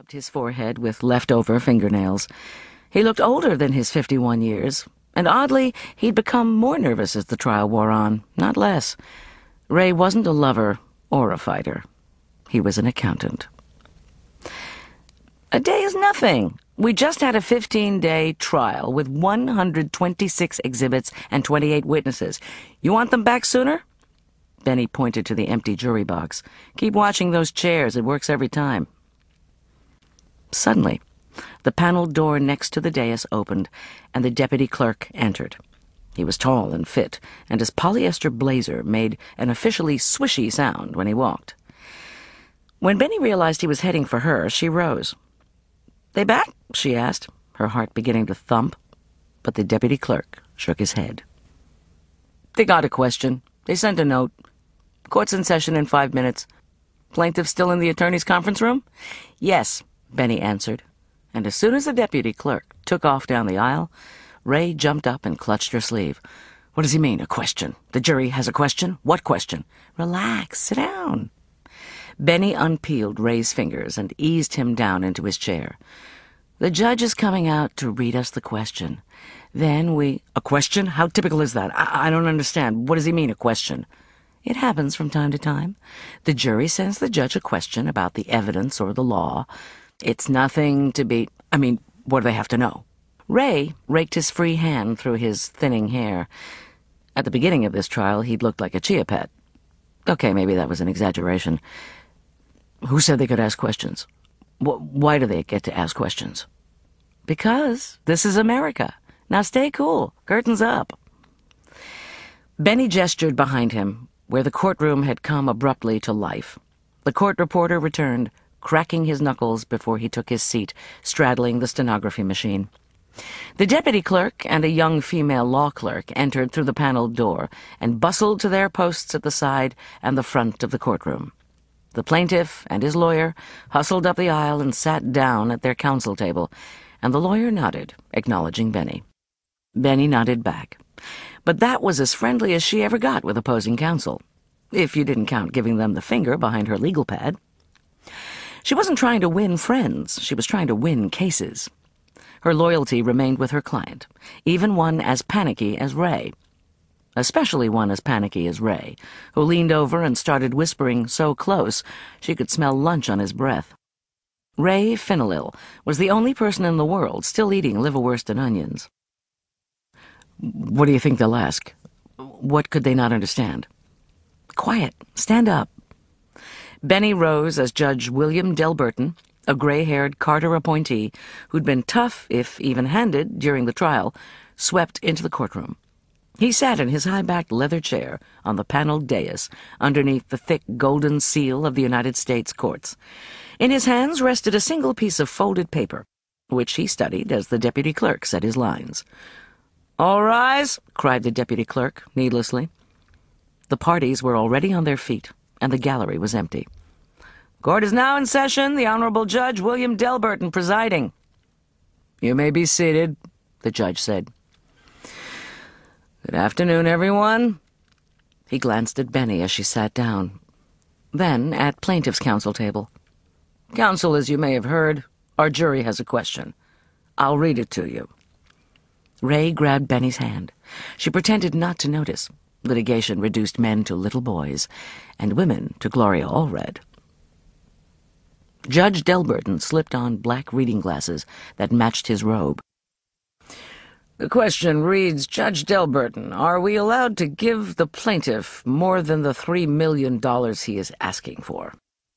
rubbed his forehead with leftover fingernails. He looked older than his 51 years, and oddly, he'd become more nervous as the trial wore on, not less. Ray wasn't a lover or a fighter. He was an accountant. A day is nothing. We just had a 15-day trial with 126 exhibits and 28 witnesses. You want them back sooner? Benny pointed to the empty jury box. Keep watching those chairs. It works every time. Suddenly, the paneled door next to the dais opened, and the deputy clerk entered. He was tall and fit, and his polyester blazer made an officially swishy sound when he walked. When Benny realized he was heading for her, she rose. "They back?" she asked, her heart beginning to thump. But the deputy clerk shook his head. "They got a question. They sent a note. Court's in session in 5 minutes. Plaintiff still in the attorney's conference room?" "Yes," Benny answered, and as soon as the deputy clerk took off down the aisle, Ray jumped up and clutched her sleeve. "What does he mean, a question? The jury has a question? What question?" "Relax, sit down." Benny unpeeled Ray's fingers and eased him down into his chair. "The judge is coming out to read us the question. Then we—" "A question? How typical is that? I don't understand. What does he mean, a question?" "It happens from time to time. The jury sends the judge a question about the evidence or the law. It's nothing to be— what do they have to know?" Ray raked his free hand through his thinning hair. At the beginning of this trial, he'd looked like a chia pet. Okay, maybe that was an exaggeration. "Who said they could ask questions? Why do they get to ask questions?" "Because this is America. Now stay cool. Curtains up." Benny gestured behind him, where the courtroom had come abruptly to life. The court reporter returned, cracking his knuckles before he took his seat, straddling the stenography machine. The deputy clerk and a young female law clerk entered through the paneled door and bustled to their posts at the side and the front of the courtroom. The plaintiff and his lawyer hustled up the aisle and sat down at their counsel table, and the lawyer nodded, acknowledging Benny. Benny nodded back. But that was as friendly as she ever got with opposing counsel, if you didn't count giving them the finger behind her legal pad. She wasn't trying to win friends, she was trying to win cases. Her loyalty remained with her client, even one as panicky as Ray. Especially one as panicky as Ray, who leaned over and started whispering so close she could smell lunch on his breath. Ray Fenelil was the only person in the world still eating liverwurst and onions. "What do you think they'll ask? What could they not understand?" "Quiet. Stand up." Benny rose as Judge William Delburton, a gray-haired Carter appointee who'd been tough, if even-handed, during the trial, swept into the courtroom. He sat in his high-backed leather chair on the paneled dais underneath the thick golden seal of the United States courts. In his hands rested a single piece of folded paper, which he studied as the deputy clerk said his lines. "All rise," cried the deputy clerk, needlessly. The parties were already on their feet, and the gallery was empty. "Court is now in session, the Honorable Judge William Delburton presiding." "You may be seated," the judge said. "Good afternoon, everyone." He glanced at Benny as she sat down. Then at plaintiff's counsel table. "Counsel, as you may have heard, our jury has a question. I'll read it to you." Ray grabbed Benny's hand. She pretended not to notice. Litigation reduced men to little boys, and women to Gloria Allred. Judge Delburton slipped on black reading glasses that matched his robe. "The question reads, Judge Delburton, are we allowed to give the plaintiff more than the $3 million he is asking for?"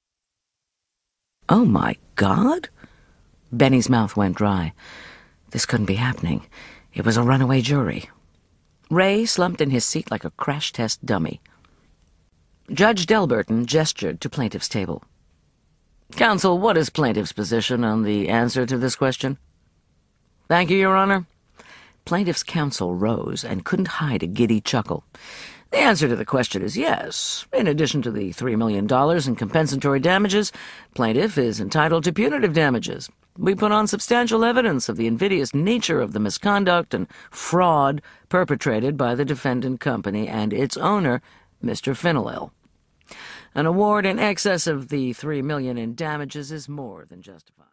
"Oh, my God!" Benny's mouth went dry. This couldn't be happening. It was a runaway jury. Ray slumped in his seat like a crash test dummy. Judge Delburton gestured to plaintiff's table. "Counsel, what is plaintiff's position on the answer to this question?" "Thank you, Your Honor." Plaintiff's counsel rose and couldn't hide a giddy chuckle. "The answer to the question is yes. In addition to the $3 million in compensatory damages, plaintiff is entitled to punitive damages. We put on substantial evidence of the invidious nature of the misconduct and fraud perpetrated by the defendant company and its owner, Mr. Fenelil. An award in excess of the $3 million in damages is more than justified."